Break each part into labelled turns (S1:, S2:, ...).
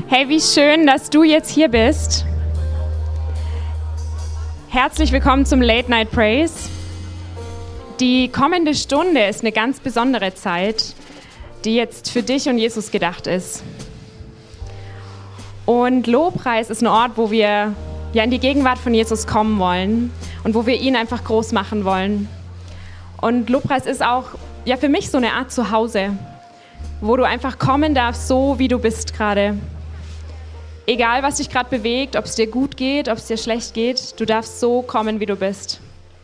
S1: Hey, wie schön, dass du jetzt hier bist. Herzlich willkommen zum Late Night Praise. Die kommende Stunde ist eine ganz besondere Zeit, die jetzt für dich und Jesus gedacht ist. Und Lobpreis ist ein Ort, wo wir in die Gegenwart von Jesus kommen wollen und wo wir ihn einfach groß machen wollen. Und Lobpreis ist auch für mich so eine Art Zuhause, wo du einfach kommen darfst, so wie du bist gerade. Egal, was dich gerade bewegt, ob es dir gut geht, ob es dir schlecht geht, du darfst so kommen, wie du bist.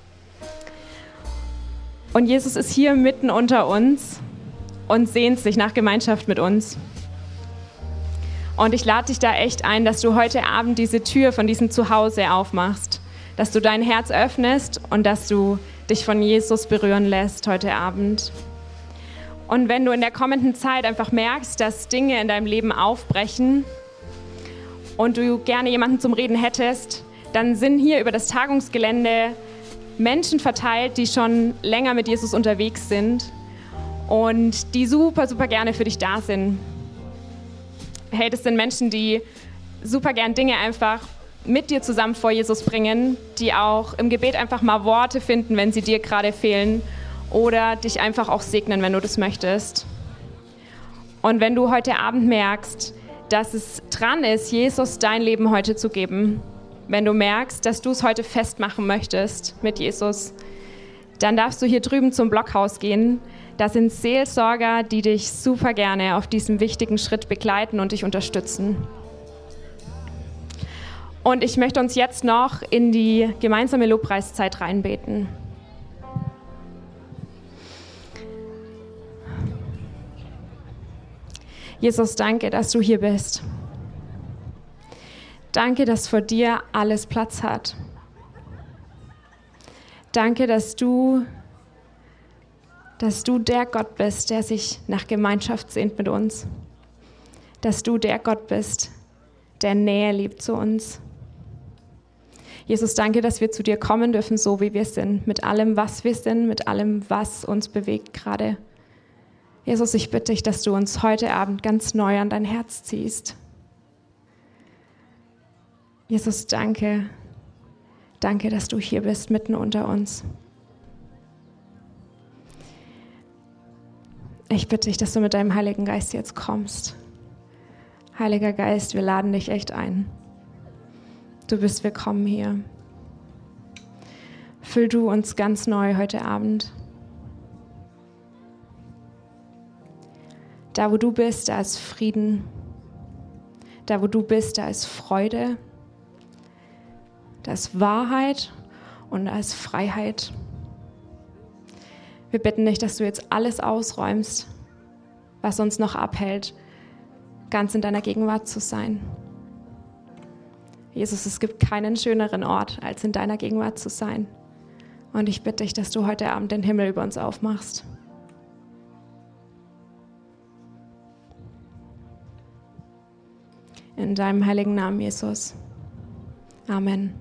S1: Und Jesus ist hier mitten unter uns und sehnt sich nach Gemeinschaft mit uns. Und ich lade dich da echt ein, dass du heute Abend diese Tür von diesem Zuhause aufmachst, dass du dein Herz öffnest und dass du dich von Jesus berühren lässt heute Abend. Und wenn du in der kommenden Zeit einfach merkst, dass Dinge in deinem Leben aufbrechen und du gerne jemanden zum Reden hättest, dann sind hier über das Tagungsgelände Menschen verteilt, die schon länger mit Jesus unterwegs sind und die super, super gerne für dich da sind. Hey, das sind Menschen, die super gern Dinge einfach mit dir zusammen vor Jesus bringen, die auch im Gebet einfach mal Worte finden, wenn sie dir gerade fehlen oder dich einfach auch segnen, wenn du das möchtest. Und wenn du heute Abend merkst, dass es dran ist, Jesus dein Leben heute zu geben, wenn du merkst, dass du es heute festmachen möchtest mit Jesus, dann darfst du hier drüben zum Blockhaus gehen. Da sind Seelsorger, die dich super gerne auf diesem wichtigen Schritt begleiten und dich unterstützen. Und ich möchte uns jetzt noch in die gemeinsame Lobpreiszeit reinbeten. Jesus, danke, dass du hier bist. Danke, dass vor dir alles Platz hat. Danke, dass du der Gott bist, der sich nach Gemeinschaft sehnt mit uns. Dass du der Gott bist, der Nähe liebt zu uns. Jesus, danke, dass wir zu dir kommen dürfen, so wie wir sind, mit allem, was wir sind, mit allem, was uns bewegt gerade. Jesus, ich bitte dich, dass du uns heute Abend ganz neu an dein Herz ziehst. Jesus, danke. Danke, dass du hier bist, mitten unter uns. Ich bitte dich, dass du mit deinem Heiligen Geist jetzt kommst. Heiliger Geist, wir laden dich echt ein. Du bist willkommen hier. Füll du uns ganz neu heute Abend. Da, wo du bist, da ist Frieden. Da, wo du bist, da ist Freude. Da ist Wahrheit und da ist Freiheit. Wir bitten dich, dass du jetzt alles ausräumst, was uns noch abhält, ganz in deiner Gegenwart zu sein. Jesus, es gibt keinen schöneren Ort, als in deiner Gegenwart zu sein. Und ich bitte dich, dass du heute Abend den Himmel über uns aufmachst. In deinem heiligen Namen, Jesus. Amen.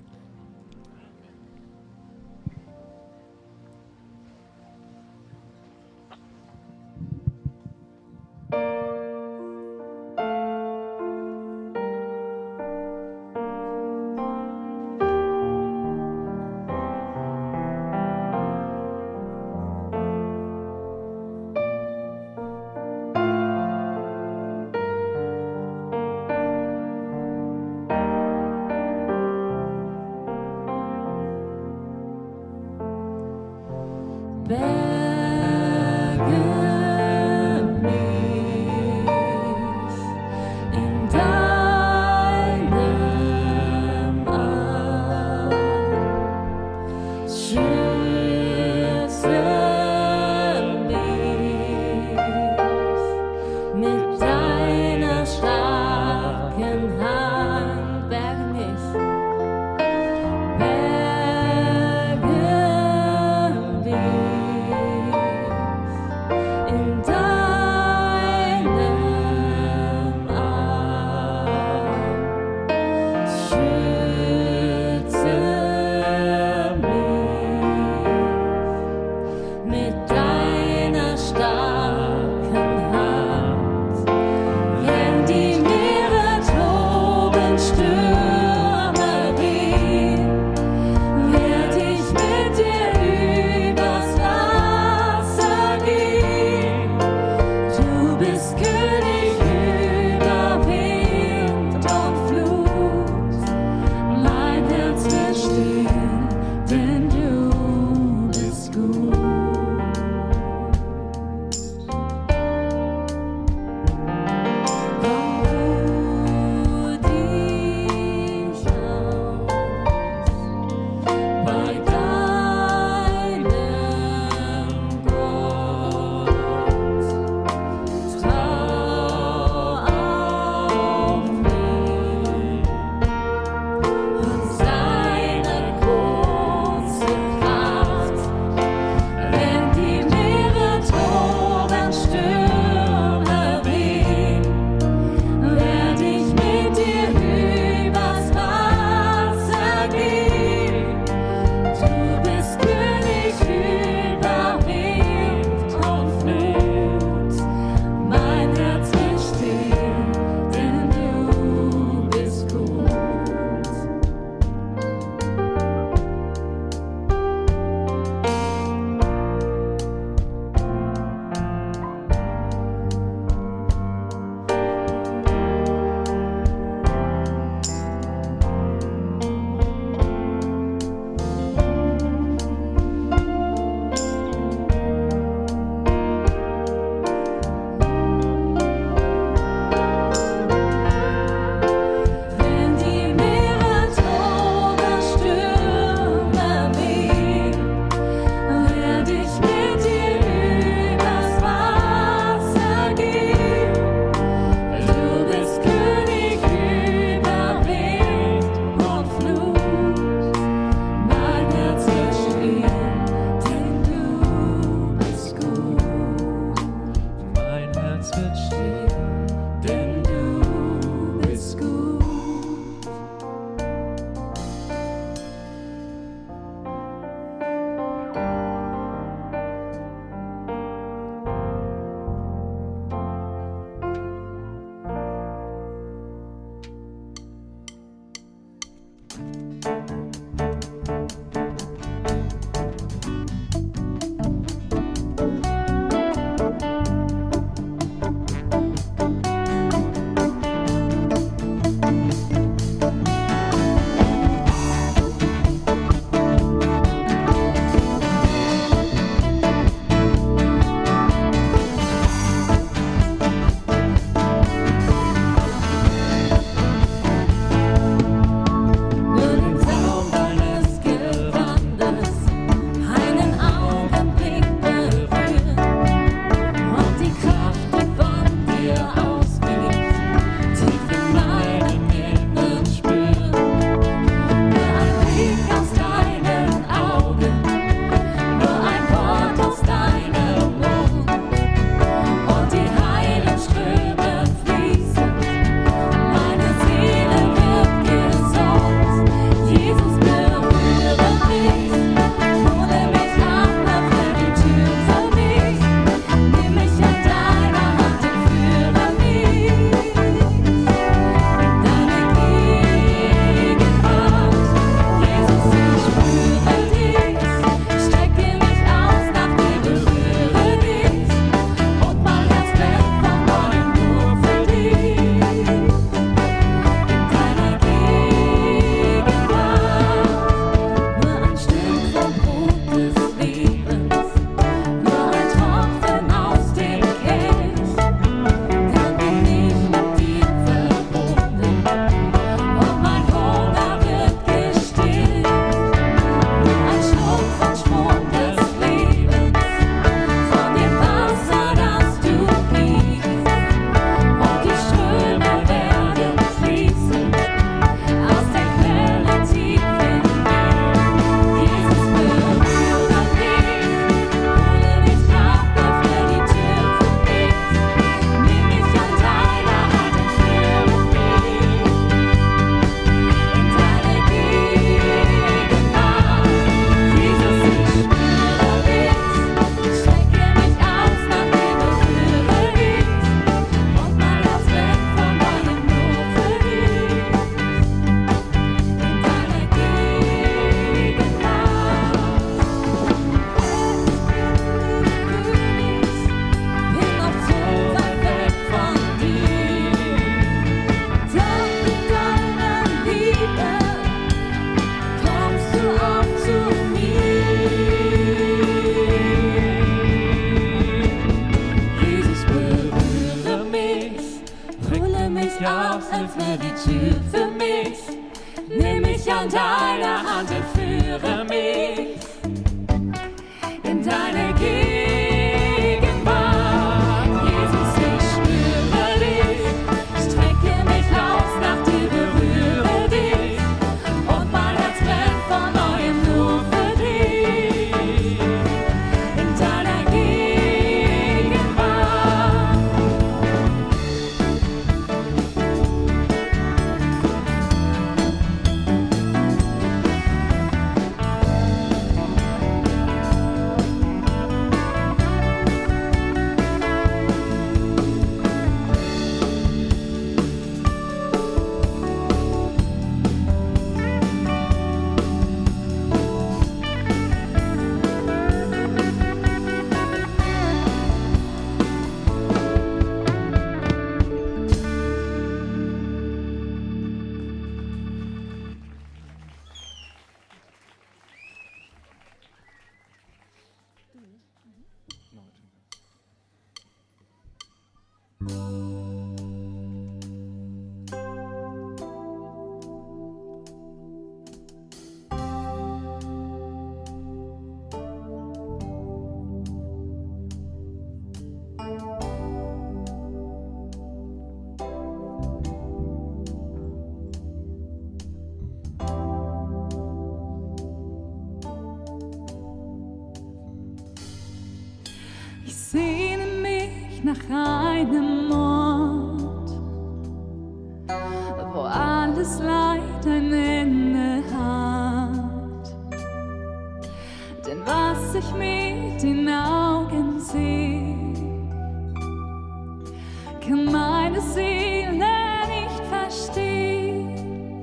S2: öffne die Tür für mich. Nimm mich an deiner Hand und führe mich in deine Gegenwart. Jesus, ich spüre dich, strecke mich aus nach dir, berühre dich und mein Herz brennt von neuem nur für dich in deiner Gegenwart. Ich sehne mich nach einem Ort, wo alles Leid ein Ende hat. Denn was ich mit den Augen sehe, kann meine Seele nicht verstehen.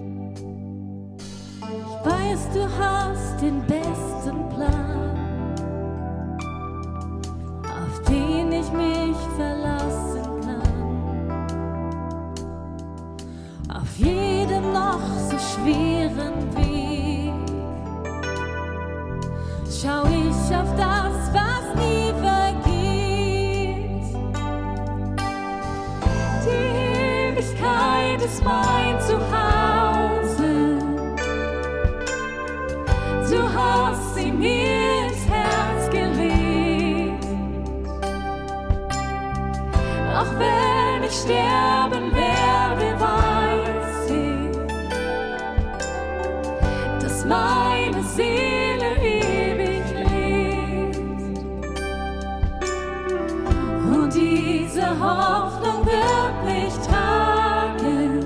S2: Ich weiß, du hast den besten Plan, auf den ich mich verlassen kann. Auf jedem noch so schweren Weg schau ich auf das, was nie vergeht. Die Ewigkeit ist mein Zuhause. Du hast sie mir ins Herz gelegt. Auch wenn ich sterben werde, weiß ich, dass meine Seele ewig lebt. Und diese Hoffnung wird mich tragen,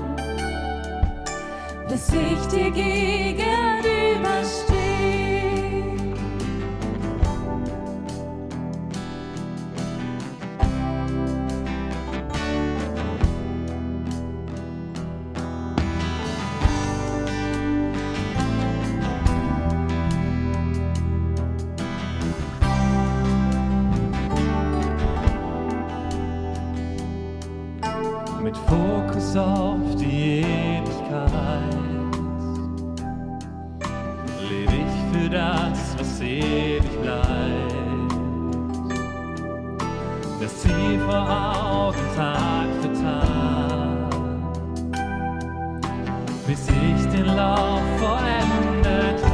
S2: bis ich dir gegenüberstehe.
S3: Mit Fokus auf die Ewigkeit lebe ich für das, was ewig bleibt. Das Ziel vor Augen Tag für Tag, bis ich den Lauf vollendet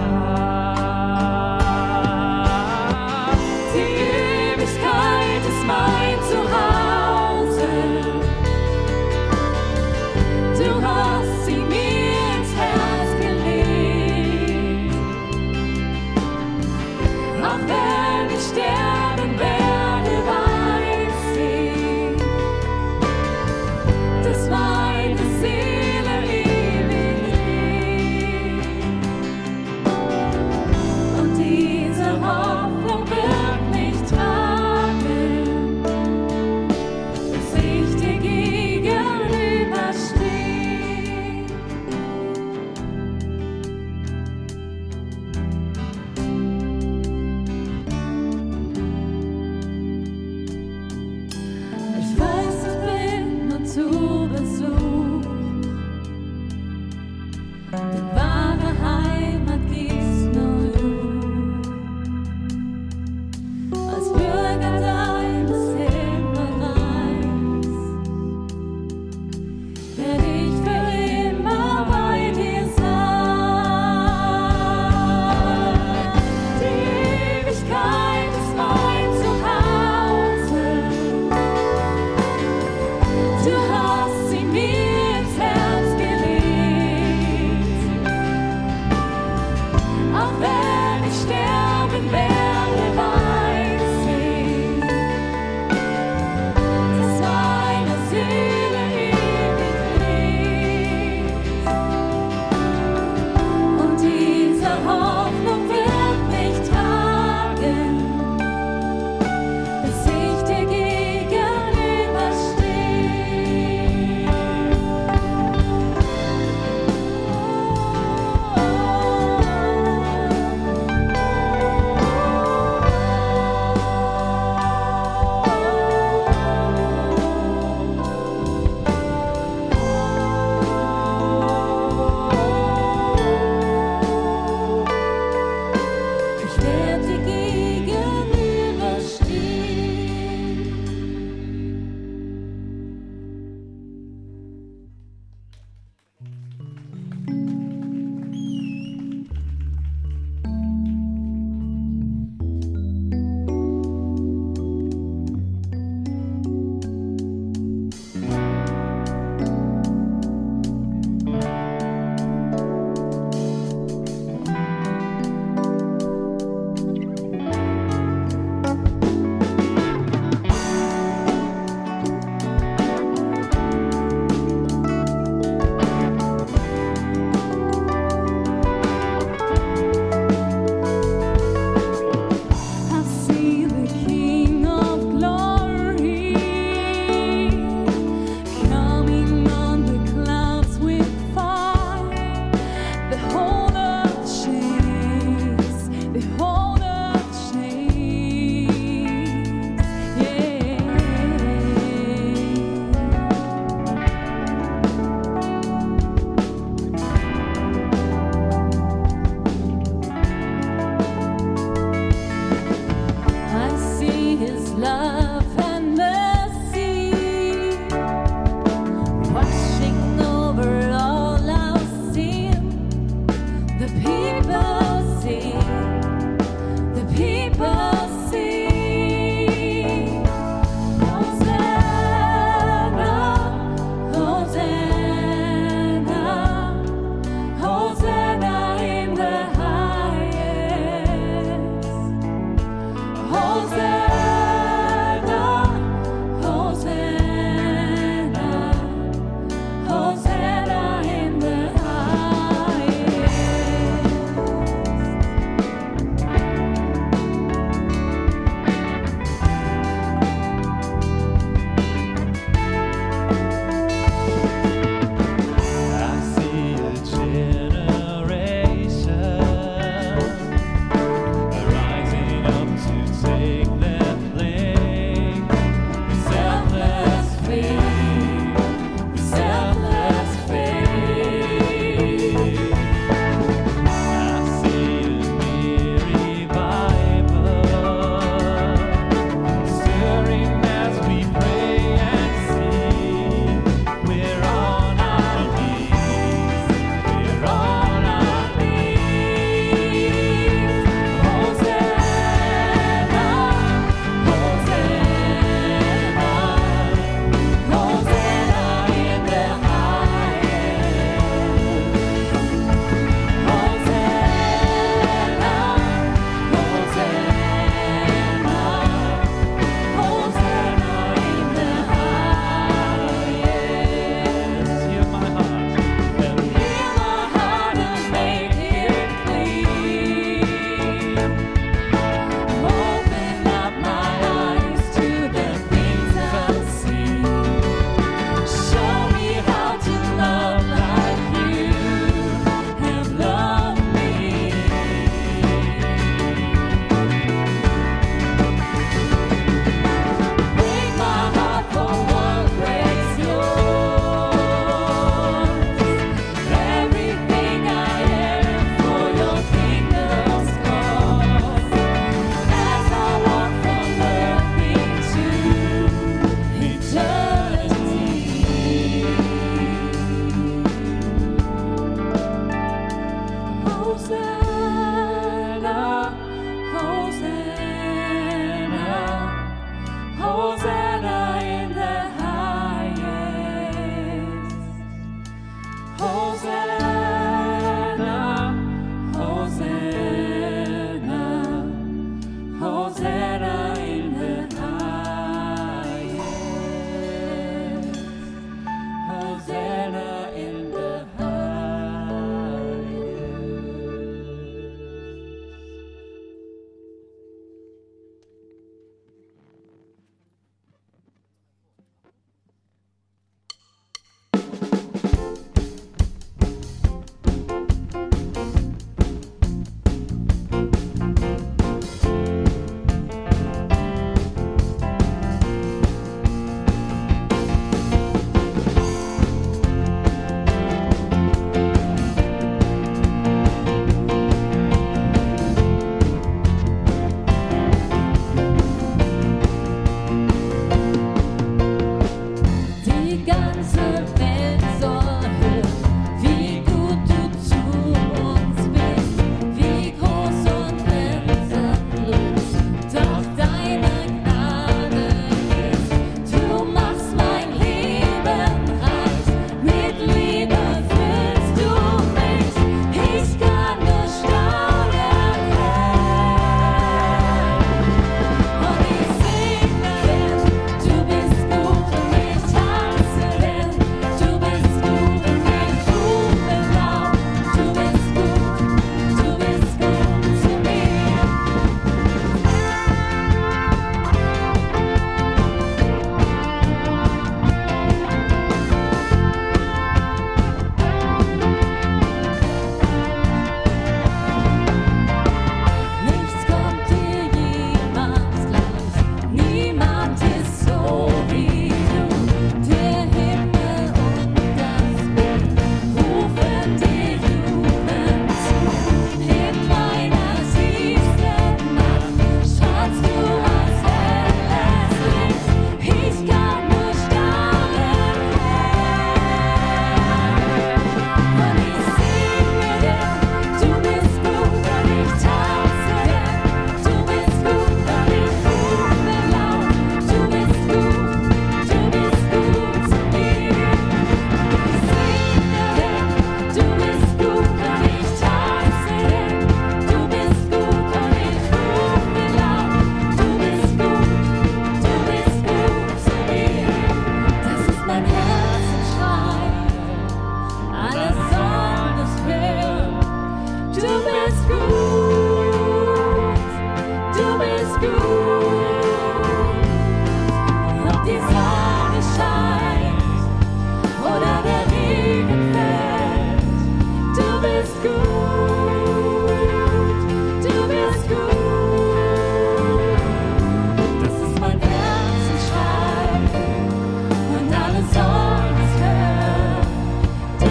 S3: habe.
S2: Die Ewigkeit ist mein Zuhause. Du hast sie mir ins Herz gelegt. Auch wenn ich sterben werde, weiß ich, dass meine Seele ewig lebt.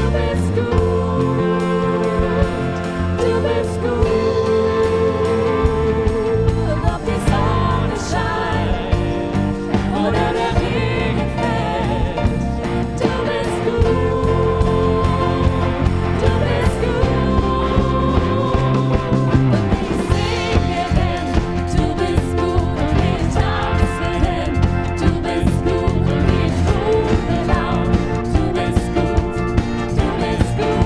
S2: Du bist gut.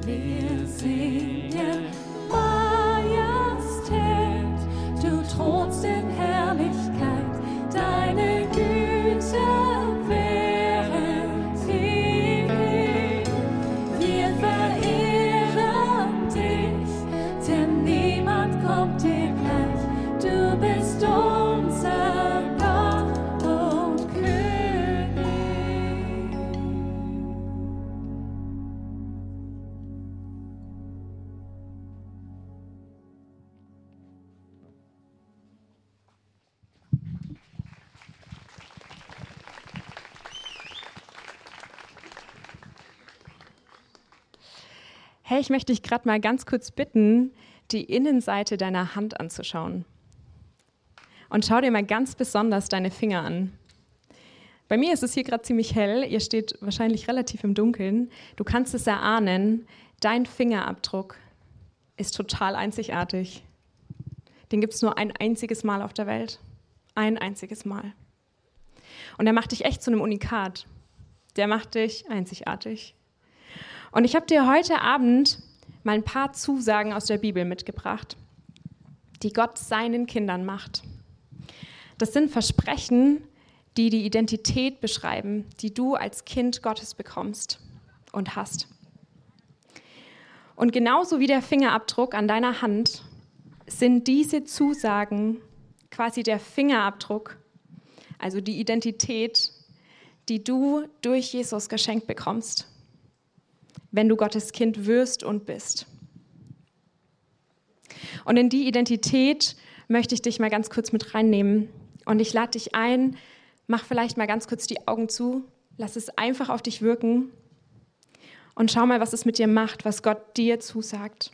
S2: Wir singen Majestät, du thronst in Herrlichkeit, deine Güte während ewig. Wir verehren dich, denn niemand kommt dir gleich. Du bist unser Gott und König.
S1: Hey, ich möchte dich gerade mal ganz kurz bitten, die Innenseite deiner Hand anzuschauen. Und schau dir mal ganz besonders deine Finger an. Bei mir ist es hier gerade ziemlich hell, ihr steht wahrscheinlich relativ im Dunkeln. Du kannst es erahnen, dein Fingerabdruck ist total einzigartig. Den gibt es nur ein einziges Mal auf der Welt. Ein einziges Mal. Und der macht dich echt zu einem Unikat. Der macht dich einzigartig. Und ich habe dir heute Abend mal ein paar Zusagen aus der Bibel mitgebracht, die Gott seinen Kindern macht. Das sind Versprechen, die die Identität beschreiben, die du als Kind Gottes bekommst und hast. Und genauso wie der Fingerabdruck an deiner Hand sind diese Zusagen quasi der Fingerabdruck, also die Identität, die du durch Jesus geschenkt bekommst, wenn du Gottes Kind wirst und bist. Und in die Identität möchte ich dich mal ganz kurz mit reinnehmen. Und ich lade dich ein, mach vielleicht mal ganz kurz die Augen zu, lass es einfach auf dich wirken und schau mal, was es mit dir macht, was Gott dir zusagt.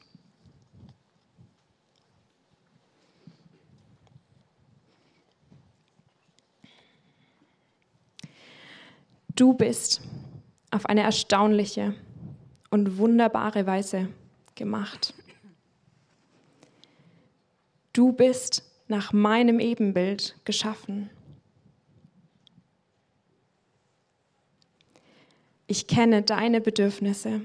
S1: Du bist auf eine erstaunliche und wunderbare Weise gemacht. Du bist nach meinem Ebenbild geschaffen. Ich kenne deine Bedürfnisse.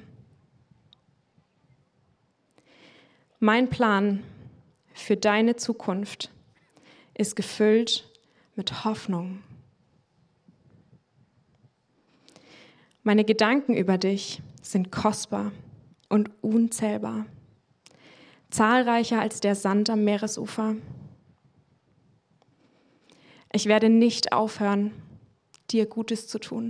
S1: Mein Plan für deine Zukunft ist gefüllt mit Hoffnung. Meine Gedanken über dich sind kostbar und unzählbar, zahlreicher als der Sand am Meeresufer. Ich werde nicht aufhören, dir Gutes zu tun.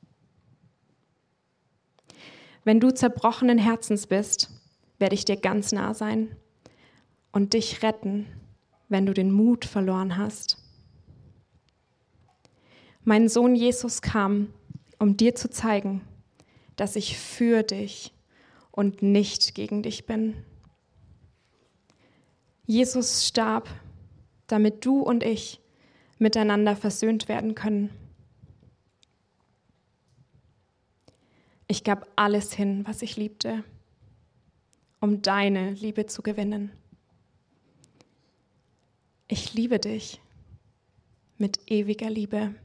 S1: Wenn du zerbrochenen Herzens bist, werde ich dir ganz nah sein und dich retten, wenn du den Mut verloren hast. Mein Sohn Jesus kam, um dir zu zeigen, dass ich für dich und nicht gegen dich bin. Jesus starb, damit du und ich miteinander versöhnt werden können. Ich gab alles hin, was ich liebte, um deine Liebe zu gewinnen. Ich liebe dich mit ewiger Liebe.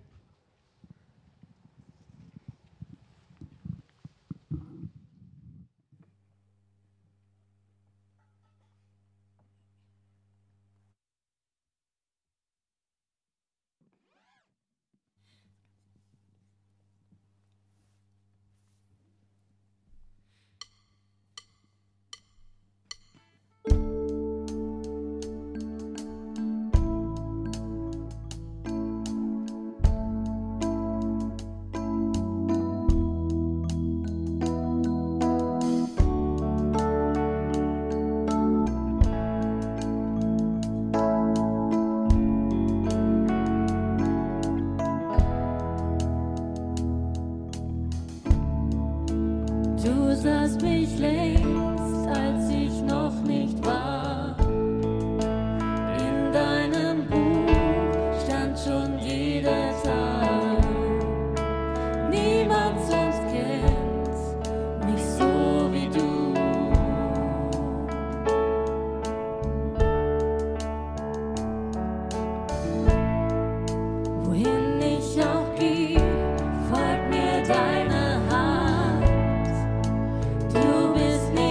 S2: Du sahst mich längst, als ich noch nicht war. In deinem Buch stand schon jeder Tag. Niemand sonst kennt mich so wie du. Wohin ich auch gehe, folgt mir deine Hand. Du bist nicht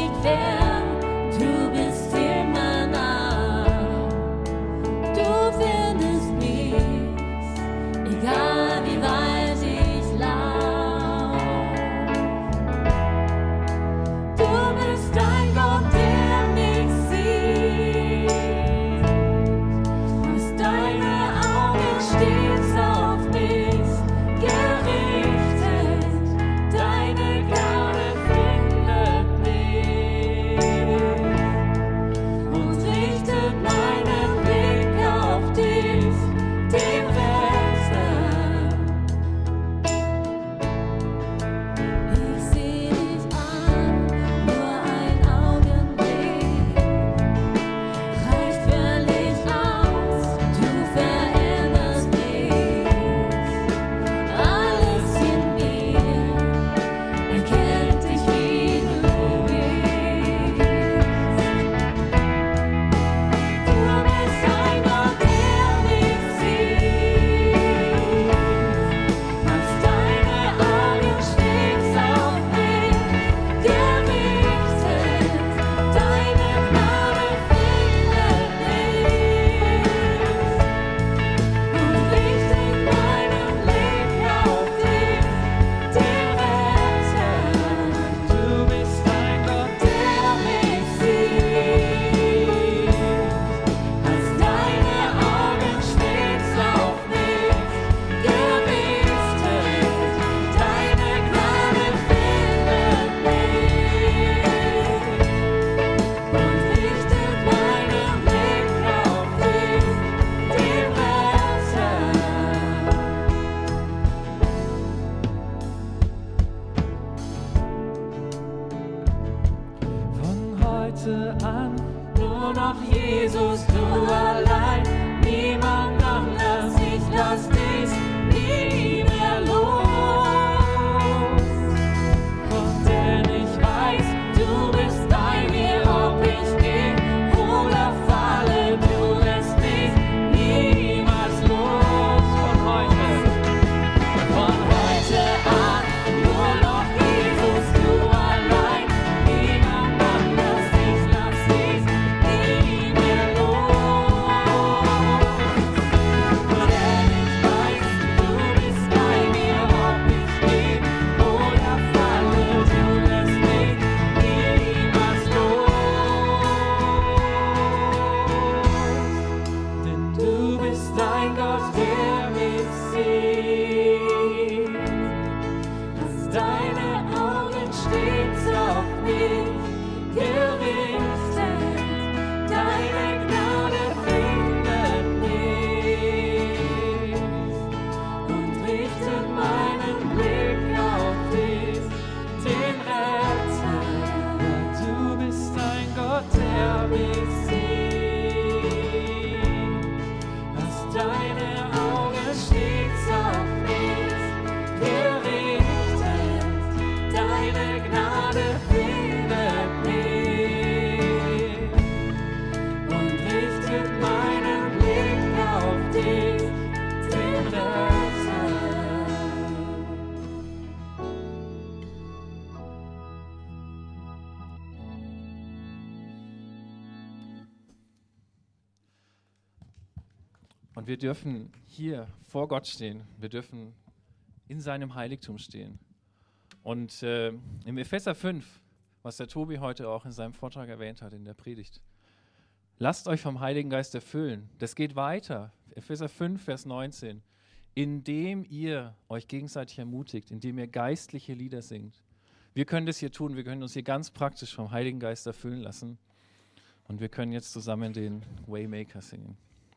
S3: heute an.
S2: Nur noch Jesus, du allein, niemand anders, ich lass dich nie mehr los. Denn ich weiß, du bist bei mir, ob ich geh oder falle, du lässt mich niemals los. Von heute an, nur noch Jesus, du allein, niemand anders, ich lass dich nie mehr los. Denn ich weiß, du bist bei mir, ob ich geh oder falle, du lässt mich niemals los. Denn du bist ein Gott, der mich sieht. Hast deine Augen stets auf mich gerichtet. Deine Gnade findet mich und richtet meinen Blick auf dich, den Retter.
S3: Du bist ein Gott, der mich
S2: sieht. Hast deine Augen stets auf mich gerichtet. Deine Gnade findet mich und richtet meinen Blick auf dich, den Retter.
S3: Und wir dürfen hier vor Gott stehen. Wir dürfen in seinem Heiligtum stehen. Und im Epheser 5, was der Tobi heute auch in seinem Vortrag erwähnt hat, in der Predigt, lasst euch vom Heiligen Geist erfüllen. Das geht weiter. Epheser 5, Vers 19. Indem ihr euch gegenseitig ermutigt, indem ihr geistliche Lieder singt. Wir können das hier tun. Wir können uns hier ganz praktisch vom Heiligen Geist erfüllen lassen. Und wir können jetzt zusammen den Waymaker singen.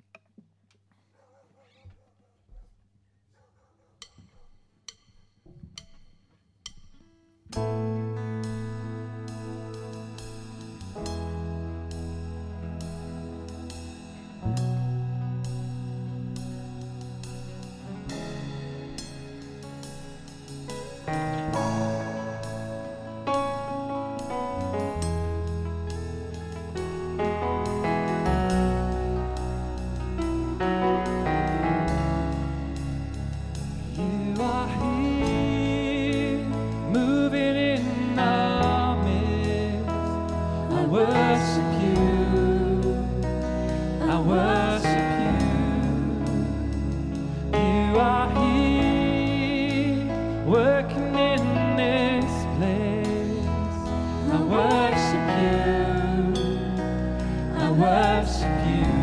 S2: You are here, moving in our midst. I worship you. I worship you. You are here, working in this place. I worship you. I worship you.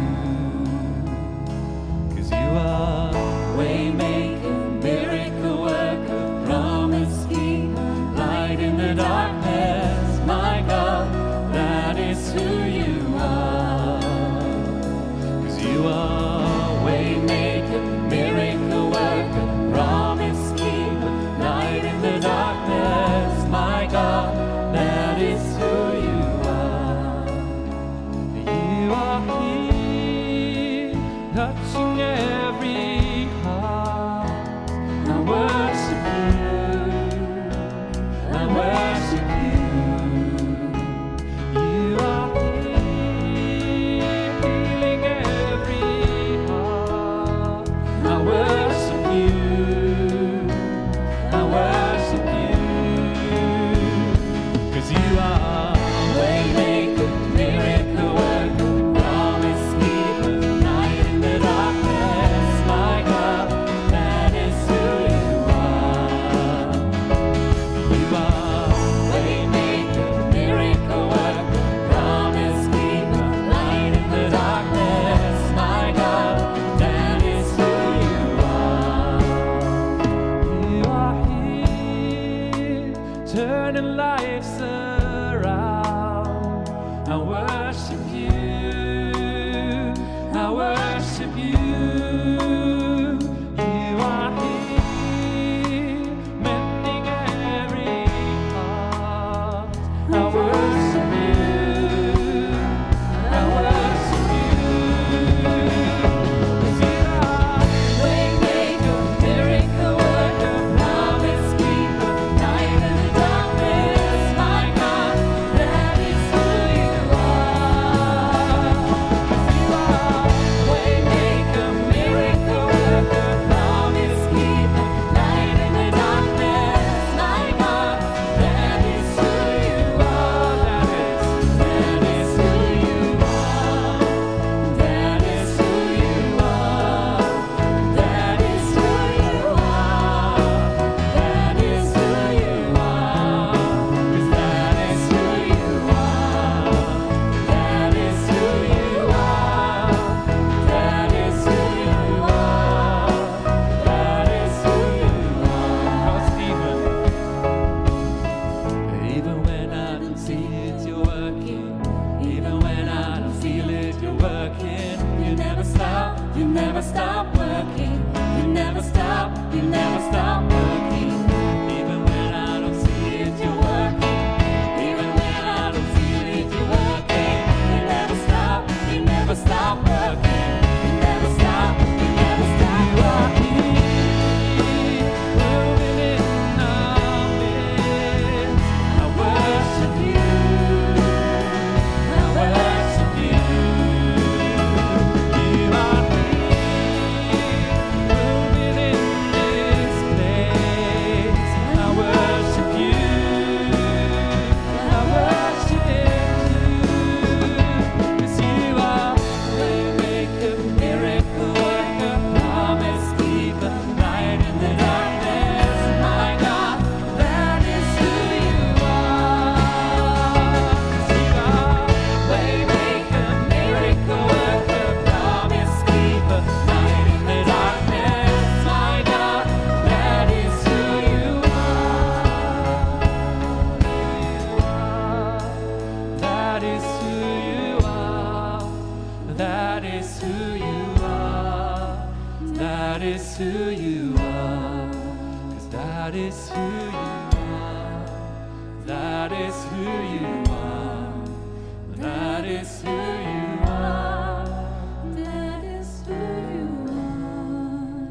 S2: 'Cause you are Waymaker, miracle worker, promise keeper, light in the darkness, my God, that is who you are. 'Cause you are Waymaker, miracle worker, promise keeper, light in the darkness, my God, that is who you are. You are here, touching every heart. I worship you. I worship you. You are here, healing every heart. I worship you. I worship you. 'Cause you are Waymaker, miracle worker, promise keeper, light in the darkness, my God, that is who you are. You are Waymaker, miracle worker, promise keeper, light in the darkness, my God, that is who you are. You are here, turning lives around. never stop working. You never stop working. Even when I don't see it, you're working. Even when I don't feel it, you're working. You never stop working. You never stop working. Moving in our midst. I worship you. I worship you. You are here, moving in this place. I worship you. I worship you. 'Cause you are waymaker, miracle worker, promise keeper, light in the darkness. My God, that is who you are. 'Cause you are waymaker, miracle worker, promise keeper, light in the darkness. My God, that is who you are. That is who you are. That is who you are. That is who you are. 'Cause that is who you are. That is who you are. That is who you are. That is who you are.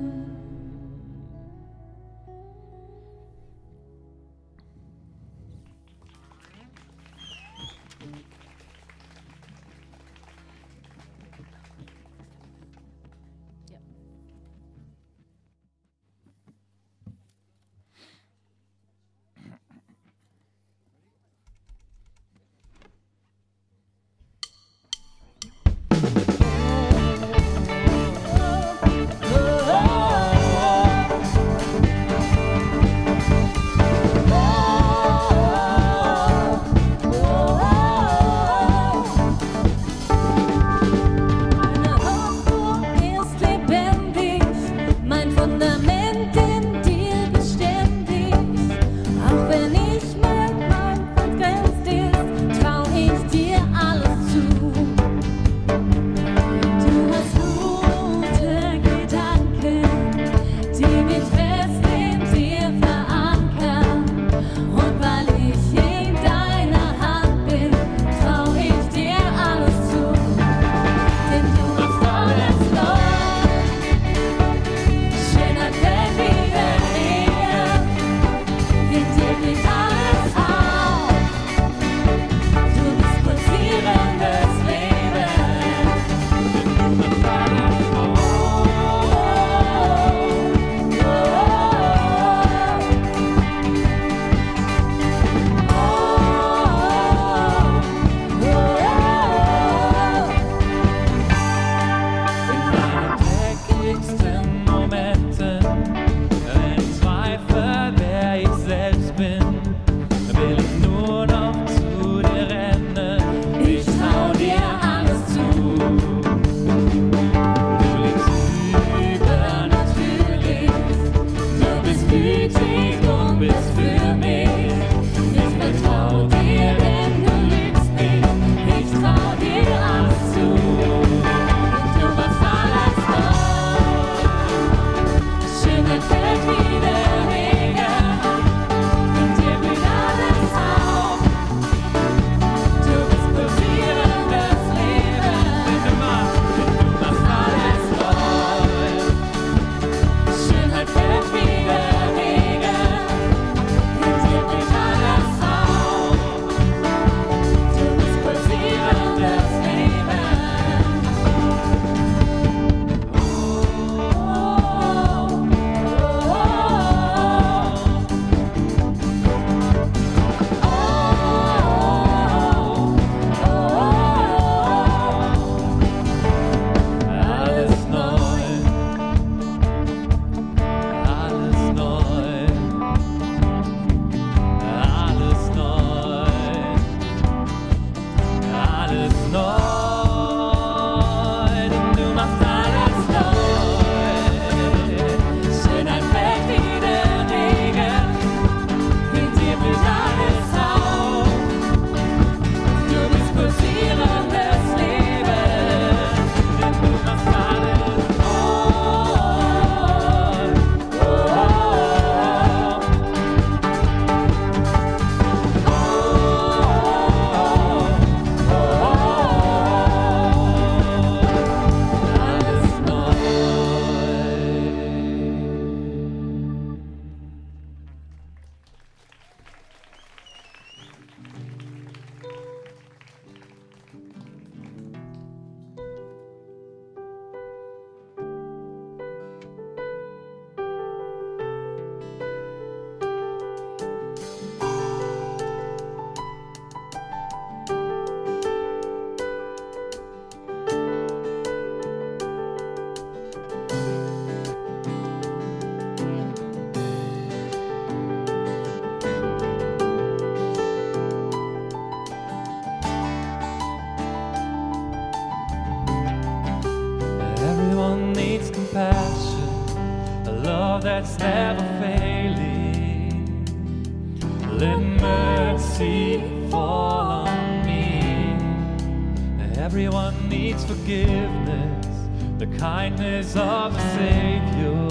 S3: needs compassion, a love that's never failing. Let mercy fall on me. Everyone needs forgiveness, the kindness of the Savior,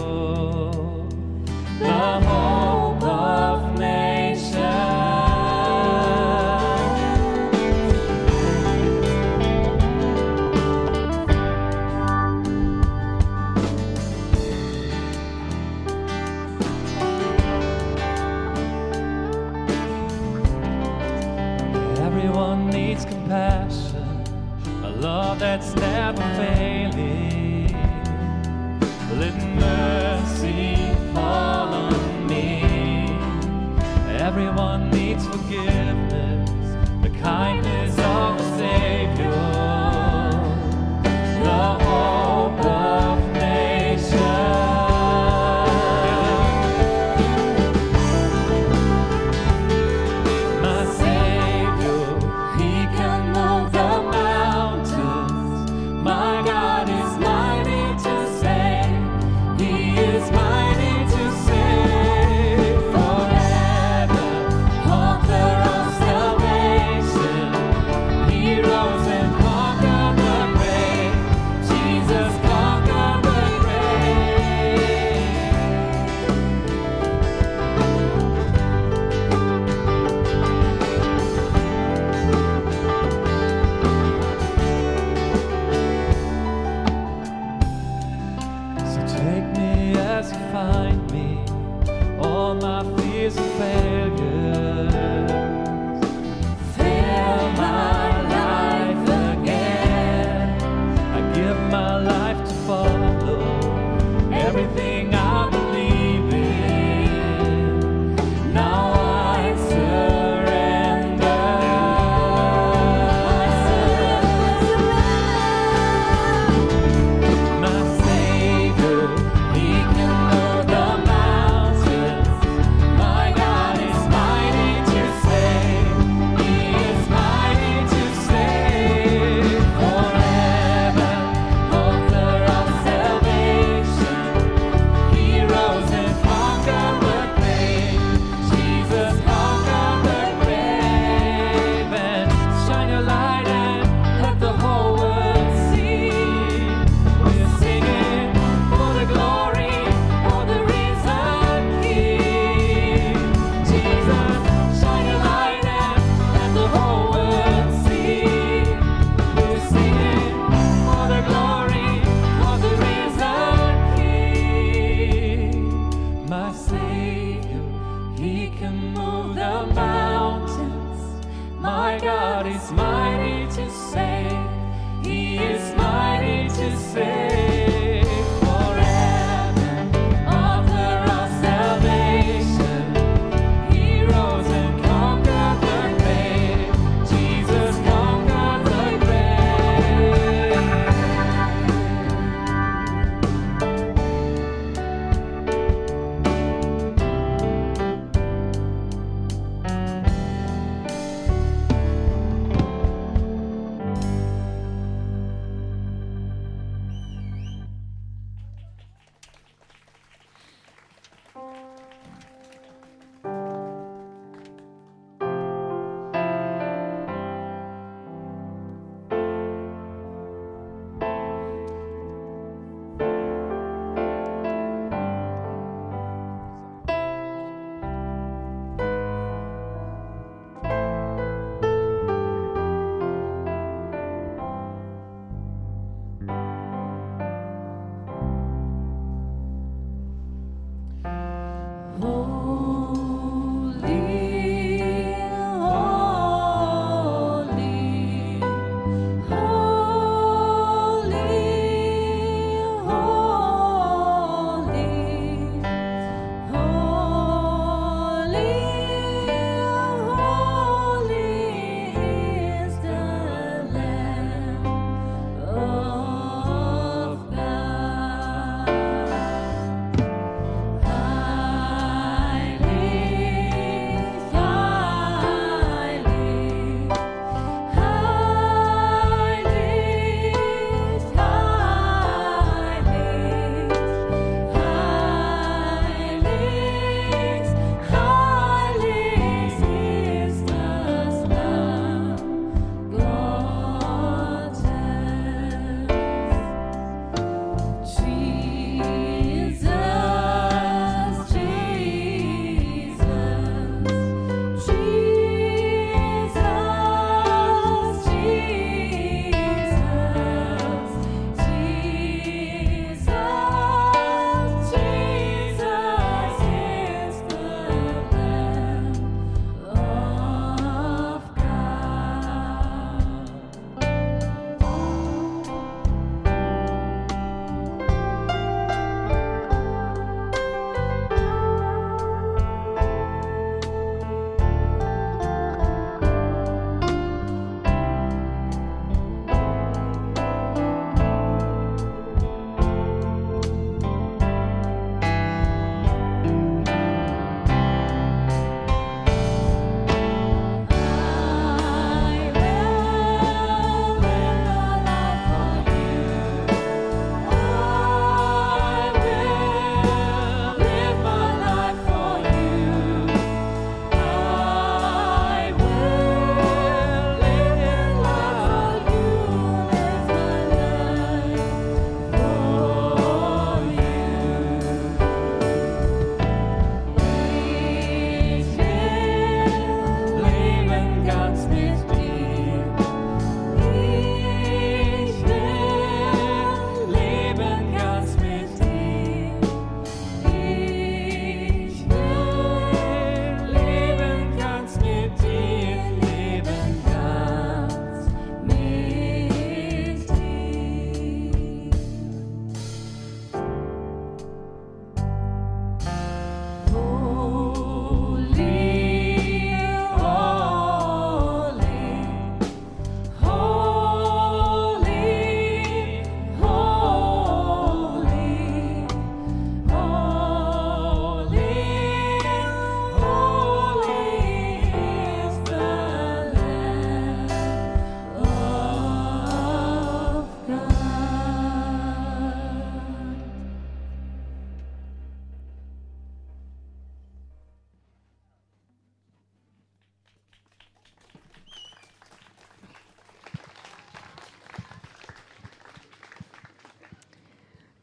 S3: the hope of nations. Everyone needs compassion, a love that's never failing. Let mercy fall on me. Everyone needs forgiveness, the kindness of the Savior, the hope of nations. My Savior, He can move the mountains. My God is mighty to save. He is mighty to save. Forever, author of salvation. He rose and conquered the grave. Jesus conquered the grave. So take me as you find me, all my fears and failures. Fill my life again. I give my life to follow everything I believe in. Now I surrender. My Savior, He can move the mountains. My God is mighty to save. He is mighty to save. Forever, author of salvation. He rose and conquered the grave. Jesus conquered the grave. And shine your light and let the whole world see. We're singing for the glory of the risen King. Jesus, shine your light and let the whole world see. We're singing for the glory of the risen King. My Savior, He can move the mountains. My God is mighty to save. He is mighty to save. Forever, author of salvation. He rose and conquered the grave. Jesus conquered the grave.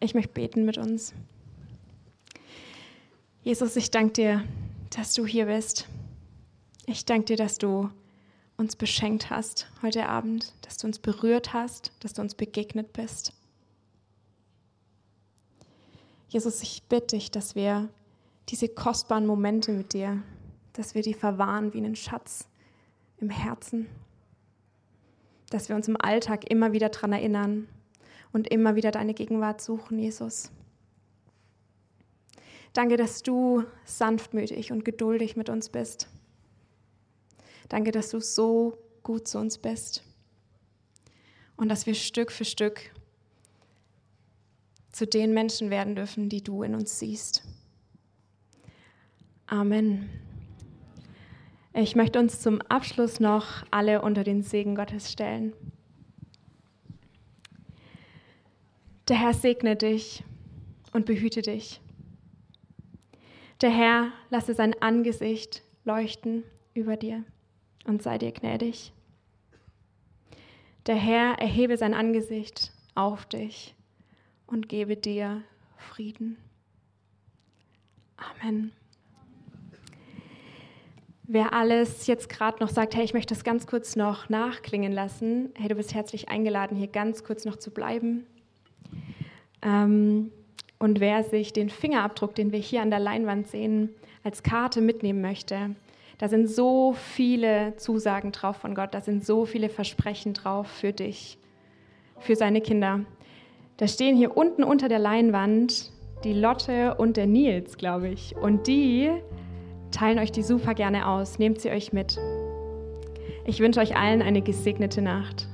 S1: Ich möchte beten mit uns. Jesus, ich danke dir, dass du hier bist. Ich danke dir, dass du uns beschenkt hast heute Abend, dass du uns berührt hast, dass du uns begegnet bist. Jesus, ich bitte dich, dass wir diese kostbaren Momente mit dir, dass wir die verwahren wie einen Schatz im Herzen, dass wir uns im Alltag immer wieder daran erinnern und immer wieder deine Gegenwart suchen, Jesus. Danke, dass du sanftmütig und geduldig mit uns bist. Danke, dass du so gut zu uns bist und dass wir Stück für Stück zu den Menschen werden dürfen, die du in uns siehst. Amen. Ich möchte uns zum Abschluss noch alle unter den Segen Gottes stellen. Der Herr segne dich und behüte dich. Der Herr lasse sein Angesicht leuchten über dir und sei dir gnädig. Der Herr erhebe sein Angesicht auf dich und gebe dir Frieden. Amen. Wer alles jetzt gerade noch sagt, hey, ich möchte das ganz kurz noch nachklingen lassen, hey, du bist herzlich eingeladen, hier ganz kurz noch zu bleiben. Und wer sich den Fingerabdruck, den wir hier an der Leinwand sehen, als Karte mitnehmen möchte, da sind so viele Zusagen drauf von Gott, da sind so viele Versprechen drauf für dich, für seine Kinder. Da stehen hier unten unter der Leinwand die Lotte und der Nils, glaube ich. Und die teilen euch die super gerne aus. Nehmt sie euch mit. Ich wünsche euch allen eine gesegnete Nacht.